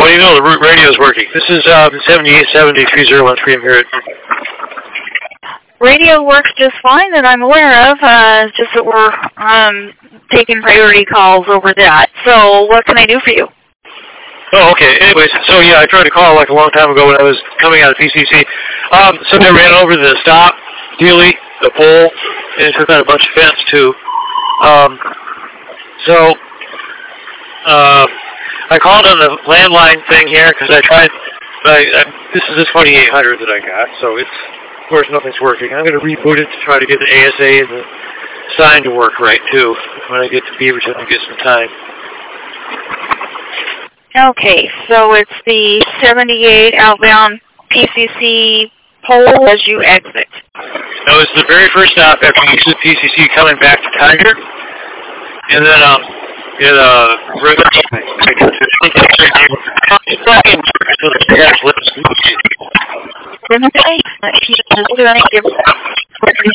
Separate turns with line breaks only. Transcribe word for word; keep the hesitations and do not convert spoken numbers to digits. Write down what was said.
what do you know? The root radio is working. This is um, seventy-eight seventy three zero one three. I'm here.
Radio works just fine that I'm aware of. Uh, it's just that we're um, taking priority calls over that. So what can I do for you?
Oh, okay. Anyways, so yeah, I tried to call like a long time ago when I was coming out of P C C. Um, so I ran over the stop, dealie, the pole, and it took out a bunch of fence too. Um, so uh, I called on the landline thing here because I tried. I, I, this is the twenty-eight hundred that I got, so it's. Of course, nothing's working. I'm going to reboot it to try to get the A S A and the sign to work right, too, when I get to Beaverton and get some time.
Okay, so it's the seventy-eight outbound P C C pole as you exit.
That was the very first stop after you exit P C C coming back to Tiger. And then, um, it, uh,
Didn't I? He doesn't give